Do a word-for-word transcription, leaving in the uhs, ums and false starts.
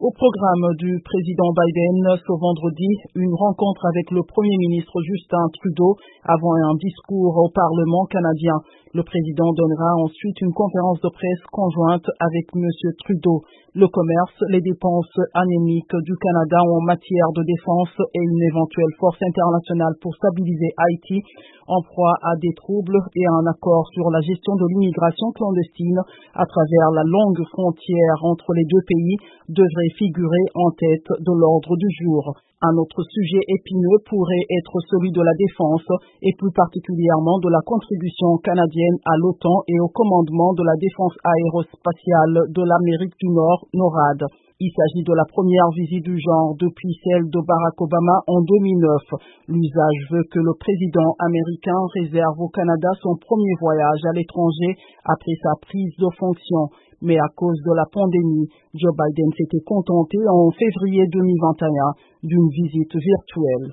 Au programme du président Biden ce vendredi, une rencontre avec le Premier ministre Justin Trudeau avant un discours au Parlement canadien. Le président donnera ensuite une conférence de presse conjointe avec M. Trudeau. Le commerce, les dépenses anémiques du Canada en matière de défense et une éventuelle force internationale pour stabiliser Haïti en proie à des troubles et un accord sur la gestion de l'immigration clandestine à travers la longue frontière entre les deux pays devrait figurer en tête de l'ordre du jour. Un autre sujet épineux pourrait être celui de la défense et plus particulièrement de la contribution canadienne à l'OTAN et au commandement de la défense aérospatiale de l'Amérique du Nord, NORAD. Il s'agit de la première visite du genre depuis celle de Barack Obama en deux mille neuf. L'usage veut que le président américain réserve au Canada son premier voyage à l'étranger après sa prise de fonction. Mais à cause de la pandémie, Joe Biden s'était contenté en février deux mille vingt et un d'une visite virtuelle.